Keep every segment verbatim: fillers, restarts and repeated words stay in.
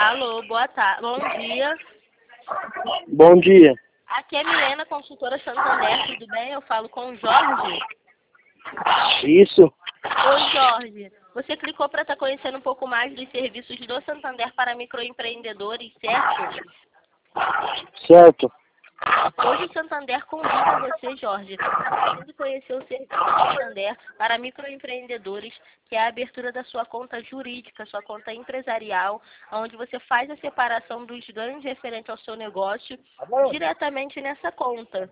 Alô, boa tarde. Bom dia. Bom dia. Aqui é Milena, consultora Santander, tudo bem? Eu falo com o Jorge. Isso. Oi, Jorge. Você clicou para estar conhecendo um pouco mais dos serviços do Santander para microempreendedores, certo? Certo. Hoje o Santander convida você, Jorge, a conhecer o serviço do Santander para microempreendedores, que é a abertura da sua conta jurídica, sua conta empresarial, onde você faz a separação dos ganhos referente ao seu negócio diretamente nessa conta.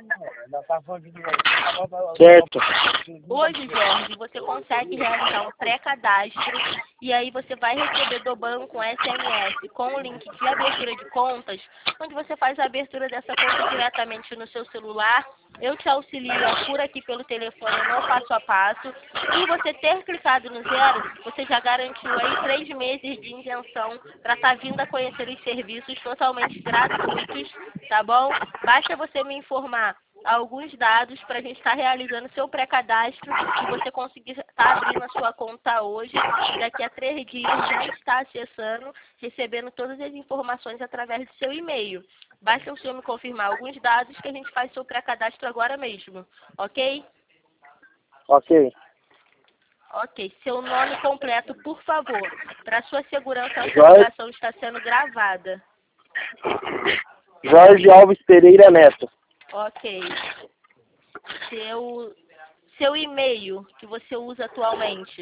Certo. Hoje, Jorge, você consegue realizar um pré-cadastro e aí você vai receber do banco um S M S com o link de abertura de contas, onde você faz a abertura dessa conta diretamente no seu celular. Eu te auxilio por aqui pelo telefone no passo a passo. Por você ter clicado no zero, você já garantiu aí três meses de isenção para estar vindo a conhecer os serviços totalmente gratuitos, tá bom? Basta você me informar alguns dados para a gente estar realizando seu pré-cadastro e você conseguir estar abrindo a sua conta hoje e daqui a três dias já está acessando, recebendo todas as informações através do seu e-mail. Basta o senhor me confirmar alguns dados que a gente faz seu pré-cadastro agora mesmo, ok? Ok. Ok. Seu nome completo, por favor. Para sua segurança, a Jorge... ligação está sendo gravada. Jorge Alves Pereira Neto. Ok. Seu, seu e-mail que você usa atualmente.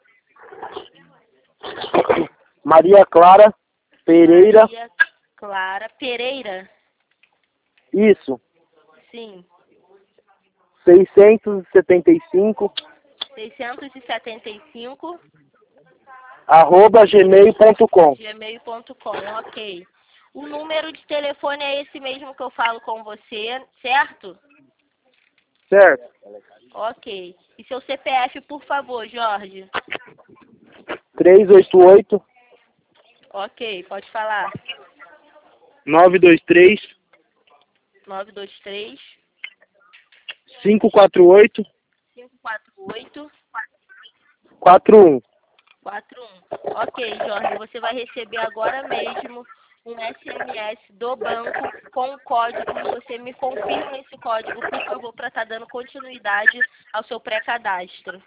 Maria Clara Pereira. Maria Clara Pereira. Isso. Sim. seiscentos e setenta e cinco. seiscentos e setenta e cinco. Arroba gmail ponto com. gmail ponto com, ok. O número de telefone é esse mesmo que eu falo com você, certo? Certo. Ok. E seu C P F, por favor, Jorge? três oito oito. Ok, pode falar. nove dois três. nove dois três. cinco quatro oito. cinco quatro oito. quatro um. quatro um. Ok, Jorge, você vai receber agora mesmo um S M S do banco com o código. Você me confirma esse código, por favor, para estar dando continuidade ao seu pré-cadastro.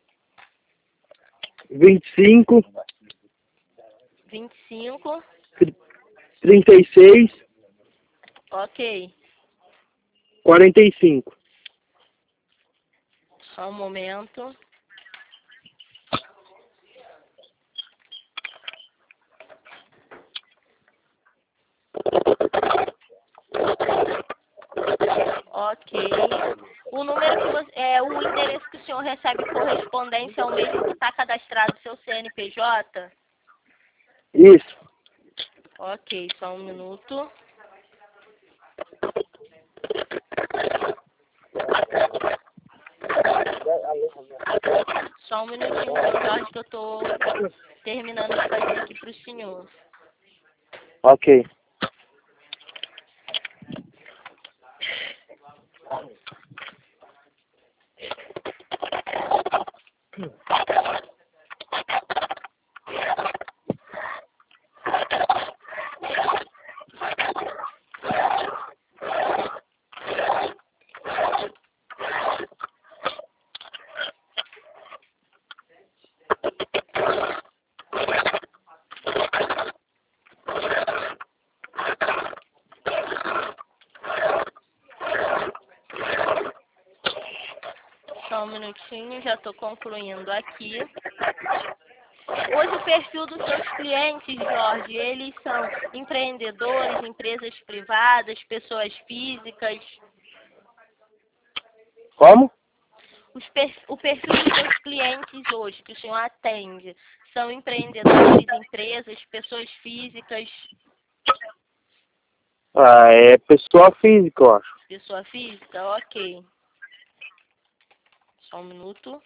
vinte e cinco. vinte e cinco. trinta e seis. Ok. quarenta e cinco. Só um momento. Ok. O número que você, é, o endereço que o senhor recebe correspondência é o mesmo que está cadastrado no seu C N P J? Isso. Ok, só um minuto. Só um minutinho, seu Jorge, que eu estou terminando de fazer aqui para o senhor. Ok. Só um minutinho, já estou concluindo aqui. Hoje o perfil dos seus clientes, Jorge, eles são empreendedores, empresas privadas, pessoas físicas. Como? Os per, o perfil dos seus clientes hoje, que o senhor atende, são empreendedores, empresas, pessoas físicas. Ah, é pessoa física, eu acho. Pessoa física? Ok. Só um minuto.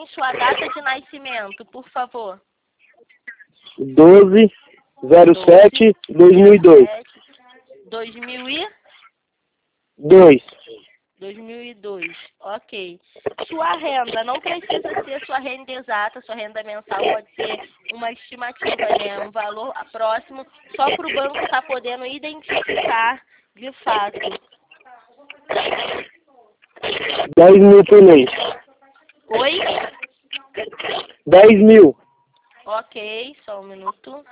sua data de nascimento, por favor. doze zero sete dois mil e dois. dois mil e dois. dois mil e dois, ok. Sua renda não precisa ser sua renda exata, sua renda mensal pode ser uma estimativa, né? Um valor próximo, só para o banco estar podendo identificar de fato. dez mil por mês. Oi? dez mil. Ok, só um minuto.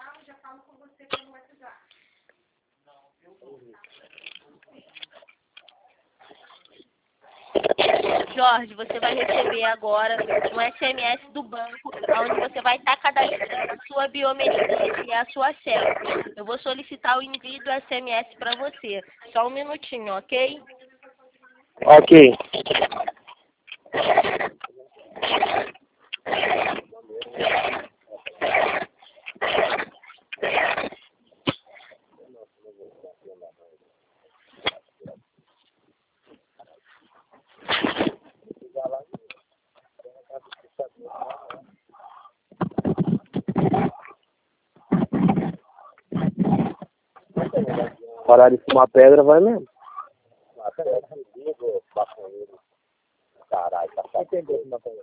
Jorge, você vai receber agora um S M S do banco, onde você vai estar cadastrando a sua biometria e a sua senha. Eu vou solicitar o envio do S M S para você. Só um minutinho, ok? Ok. Parar de fumar pedra, vai mesmo. Caralho, tá entendendo uma coisa?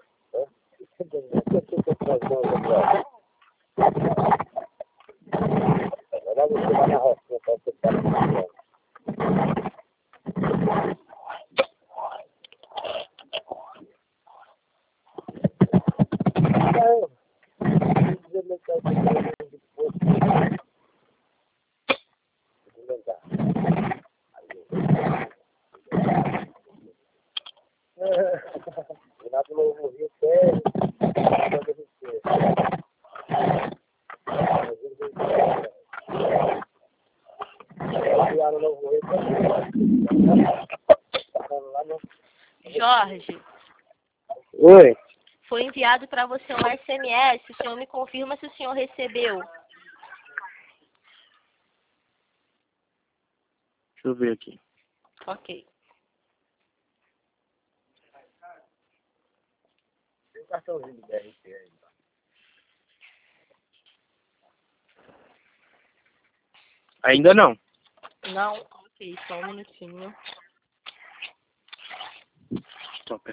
Jorge. Oi. Foi enviado para você um S M S. O senhor me confirma se o senhor recebeu. Deixa eu ver aqui. Ok. Tem um cartãozinho do B R T aí. Ainda não. Não? Ok, só um minutinho. Top.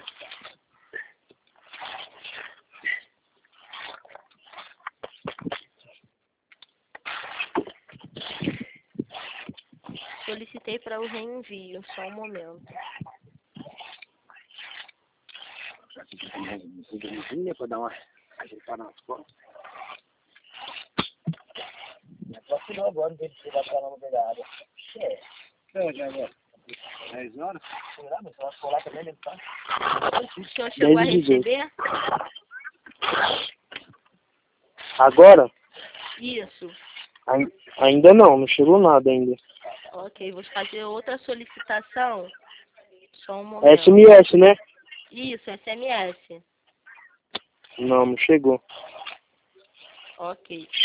Solicitei para o reenvio, só um momento. Para dar uma ajeitada nas costas. Não é agora, não tem que tirar para não pegar área. É. É, já é. dez horas? Será? Mas eu acho que lá também deve estar. O senhor chegou a receber? Agora? Isso. Ainda não, não chegou nada ainda. Ok, vou fazer outra solicitação. Só um momento. S M S, né? Isso, S M S. Não, não chegou. Ok.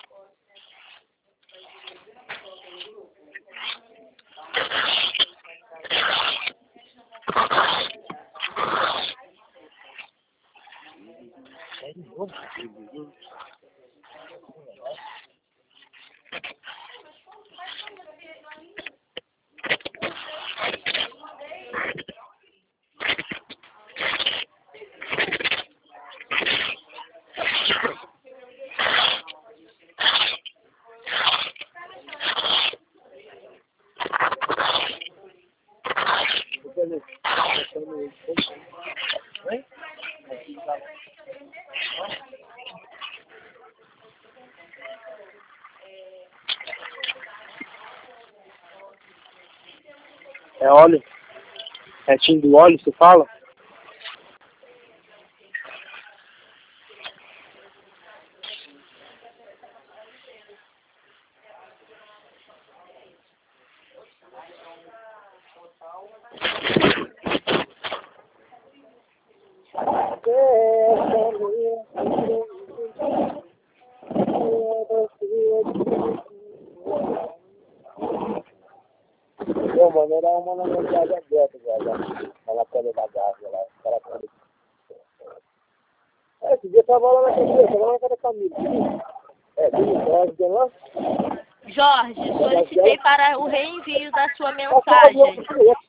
É óleo? Retinho do óleo, você fala? Pô, mano, era uma na minha casa aberta, já, já. Ela pode dar gás, ela. Ela pode. esse dia eu tava lá na casa, tava lá na casa da Camila. É, tudo lá? Jorge, solicitei para o reenvio da sua mensagem.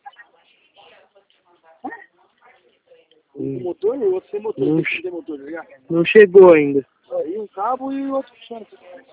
Um motor e o outro sem motor. Não, sem motor, tá não chegou ainda. E um cabo e o outro puxando.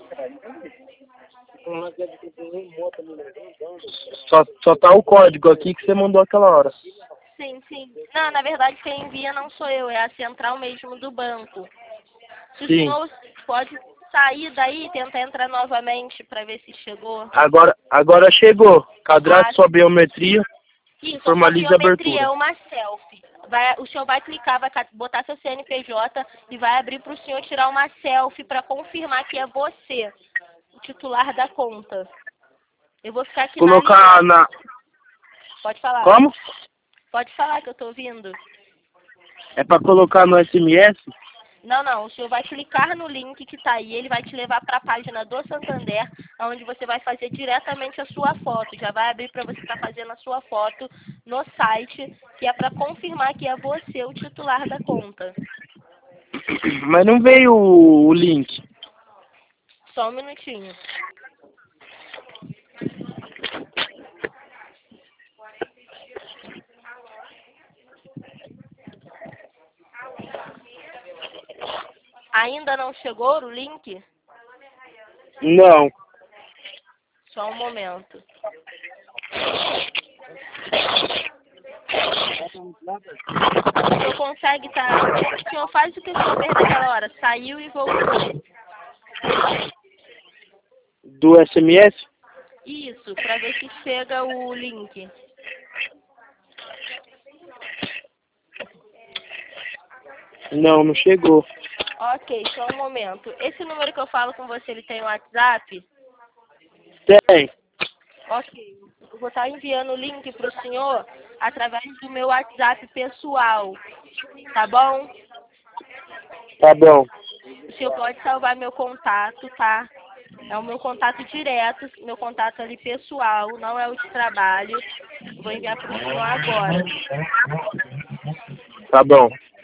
Só, só tá o código aqui que você mandou aquela hora. Sim, sim. Não, na verdade quem envia não sou eu, é a central mesmo do banco. Se o Sim. senhor pode sair daí e tentar entrar novamente para ver se chegou. Agora, agora chegou. Cadastre Ah, sua biometria. isso, Formalize a a biometria abertura. é uma selfie. Vai, o senhor vai clicar, vai botar seu C N P J e vai abrir para o senhor tirar uma selfie para confirmar que é você, o titular da conta. Eu vou ficar aqui Colocar na linha. na... Pode falar. Como? Pode falar que eu estou ouvindo. É pra colocar no S M S? Não, não. O senhor vai clicar no link que está aí, ele vai te levar para a página do Santander, onde você vai fazer diretamente a sua foto. Já vai abrir para você estar tá fazendo a sua foto no site, que é para confirmar que é você o titular da conta. Mas não veio o, o link. Só um minutinho. Ainda não chegou o link? Não. Só um momento. O senhor consegue estar... Tá... O senhor faz o que o senhor fez naquela hora. Saiu e voltou. Do S M S? Isso, para ver se chega o link. Não, não chegou. Ok, só um momento. Esse número que eu falo com você, ele tem WhatsApp? Tem. Ok. Eu vou estar enviando o link para o senhor através do meu WhatsApp pessoal. Tá bom? Tá bom. O senhor pode salvar meu contato, tá? É o meu contato direto, meu contato ali pessoal, não é o de trabalho. Vou enviar para o senhor agora. Tá bom.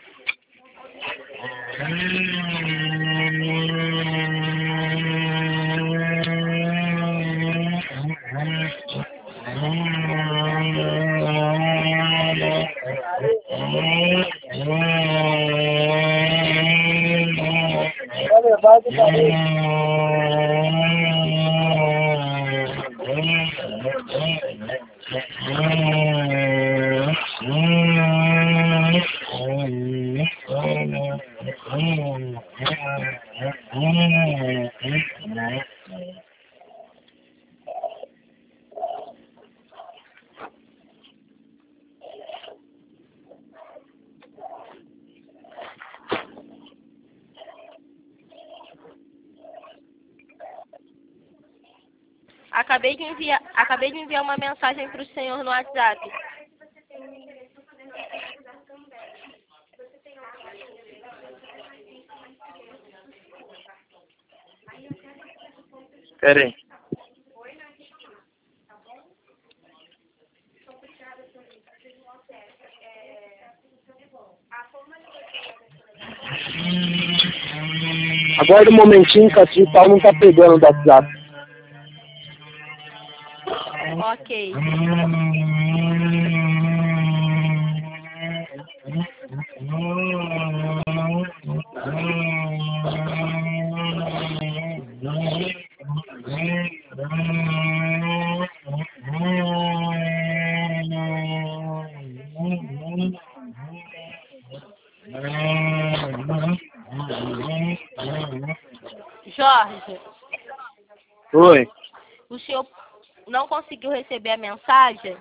Acabei de enviar, acabei de enviar uma mensagem para o senhor no WhatsApp. Pera aí. Aguarda um momentinho que a digital não tá pegando do WhatsApp. Ok. Jorge, Oi. o senhor não conseguiu receber a mensagem?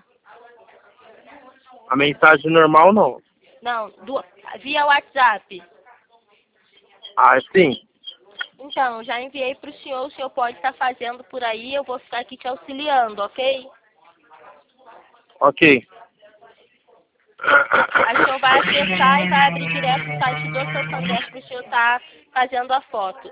A mensagem normal não. Não, do, via WhatsApp. Ah, sim. Então, já enviei para o senhor, o senhor pode estar fazendo por aí, eu vou ficar aqui te auxiliando, ok? Ok. Aí o senhor vai acessar e vai abrir direto o site do Santander para o senhor estar fazendo a foto.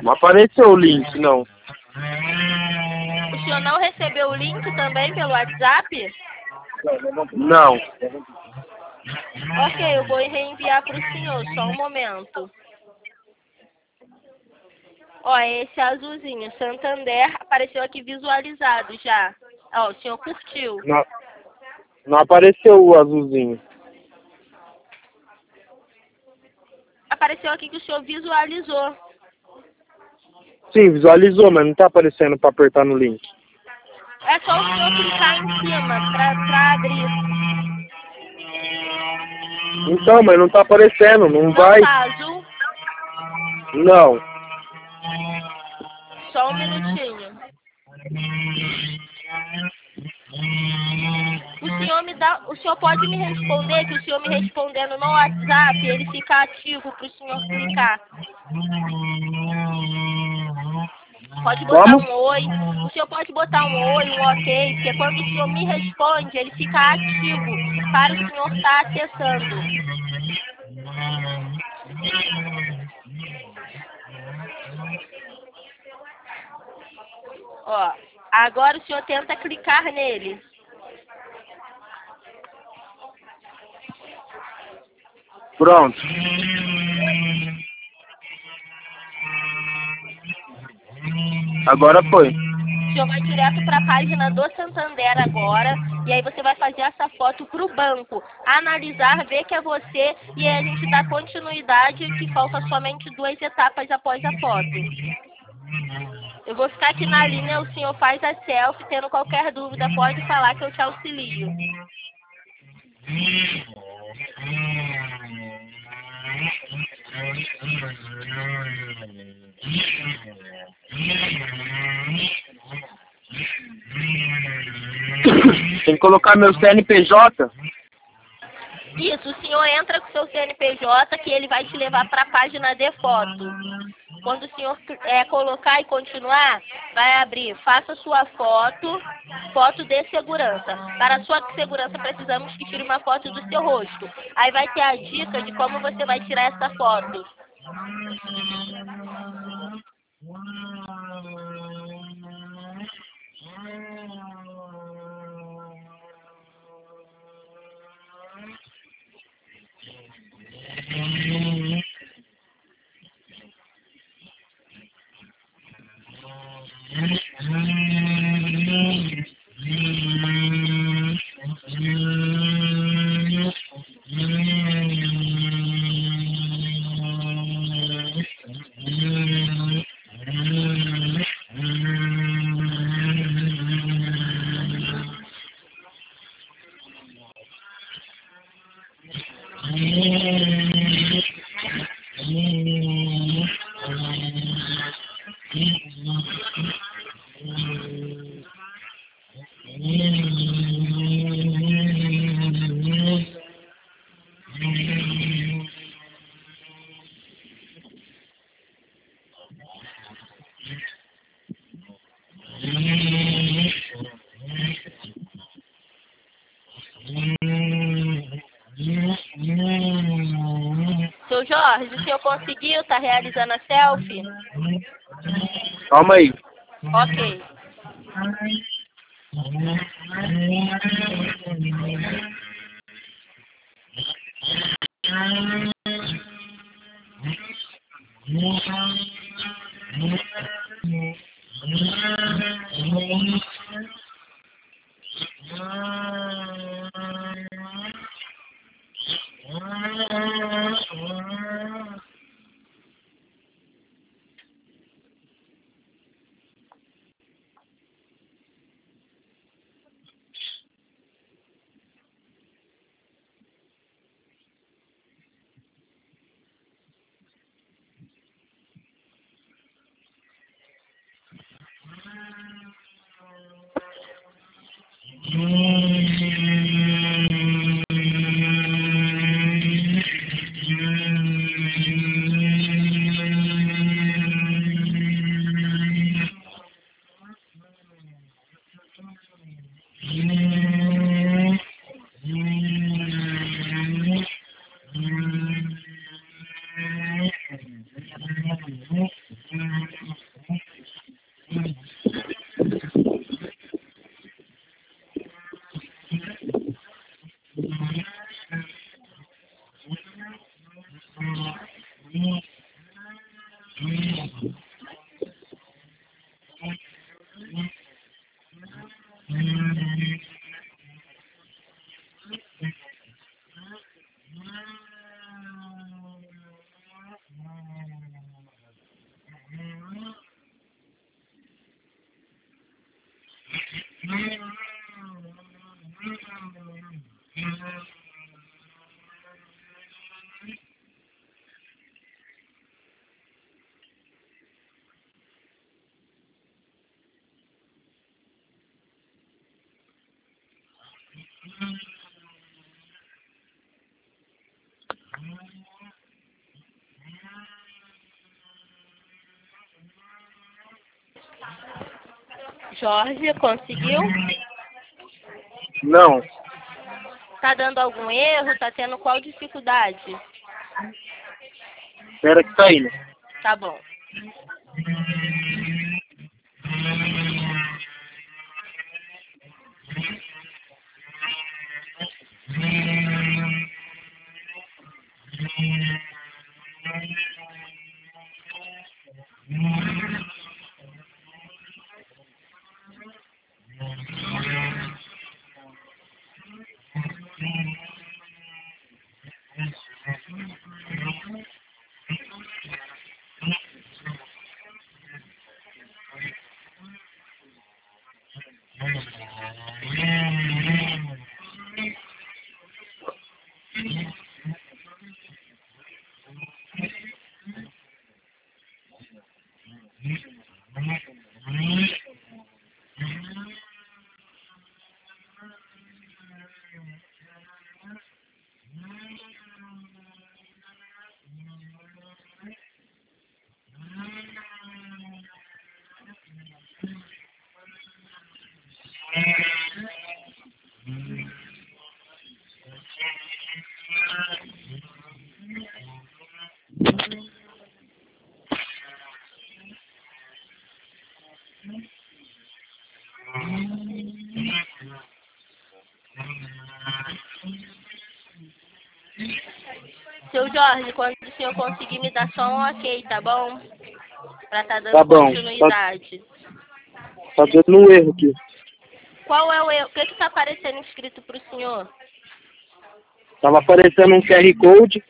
Não apareceu o link, não. O senhor não recebeu o link também pelo WhatsApp? Não. Ok, eu vou reenviar para o senhor, só um momento. Ó, esse azulzinho, Santander, apareceu aqui visualizado já. Ó, o senhor curtiu. Não, não apareceu o azulzinho. Apareceu aqui que o senhor visualizou. Sim, visualizou, mas não tá aparecendo pra apertar no link. É só o senhor clicar em cima pra, pra abrir. Então, mas não tá aparecendo, não, Não vai. tá azul? Não. Só um minutinho. O senhor me dá, o senhor pode me responder, que o senhor me respondendo no WhatsApp, ele fica ativo pro senhor clicar. Pode botar Como? um oi. O senhor pode botar um oi, um ok, porque quando o senhor me responde, ele fica ativo para o senhor estar acessando. Ó, agora o senhor tenta clicar nele. Pronto. Agora foi. O senhor vai direto para a página do Santander agora, e aí você vai fazer essa foto para o banco, analisar, ver que é você, e aí a gente dá continuidade, que falta somente duas etapas após a foto. Eu vou ficar aqui na linha, o senhor faz a selfie, tendo qualquer dúvida, pode falar que eu te auxilio. Tem que colocar meu C N P J. Isso, o senhor entra com o seu C N P J, que ele vai te levar para a página de foto. Quando o senhor é, colocar e continuar, vai abrir, faça sua foto, foto de segurança. Para a sua segurança, precisamos que tire uma foto do seu rosto. Aí vai ter a dica de como você vai tirar essa foto. Seu Jorge, o senhor conseguiu? Tá realizando a selfie? Calma aí. Ok. Jorge, conseguiu? Não. Tá dando algum erro? Tá tendo qual dificuldade? Espera que tá indo. Tá bom. Seu Jorge, quando o senhor conseguir me dar só um ok, tá bom? Pra tá dando Tá bom. continuidade. Tá, tá dando um erro aqui. Qual é o erro? O que que tá aparecendo escrito pro senhor? Tava aparecendo um Q R Code.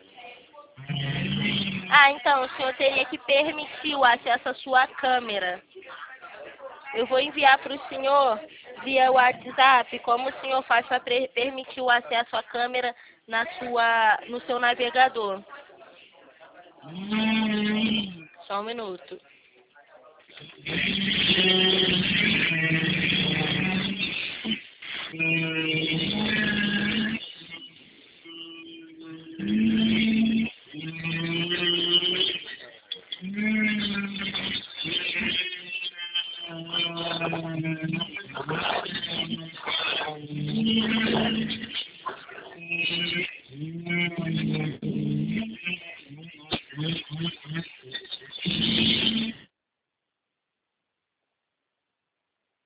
Ah, então, o senhor teria que permitir o acesso à sua câmera. Eu vou enviar para o senhor via WhatsApp como o senhor faz para permitir o acesso à câmera na sua, no seu navegador. Só um minuto.